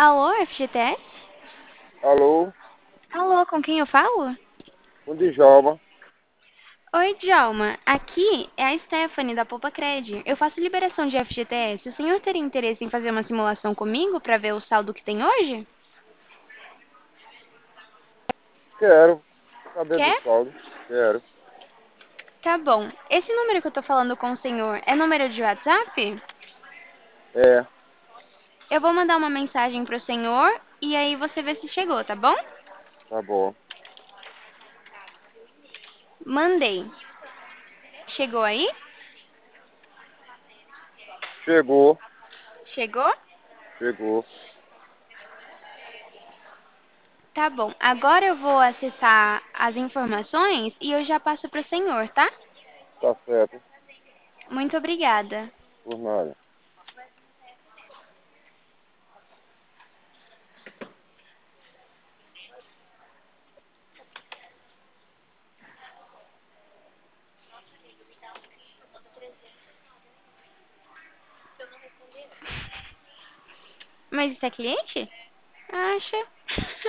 Alô, FGTS? Alô, Alô, com quem eu falo? o Djalma. Oi, Djalma. Aqui é a Stephanie da Poupa Cred. Eu faço liberação de FGTS. O senhor teria interesse em fazer uma simulação comigo para ver o saldo que tem hoje? Quero saber do Quer? saldo. Quero. Tá bom. Esse número que eu tô falando com o senhor é número de WhatsApp? É, Eu vou mandar uma mensagem pro senhor e aí você vê se chegou, tá bom? tá bom. Mandei. Chegou aí? Chegou, Chegou? chegou. Tá bom. Agora eu vou acessar as informações e eu já passo pro senhor, tá? Tá certo. Muito obrigada. Por nada. Mas isso é cliente? Acha?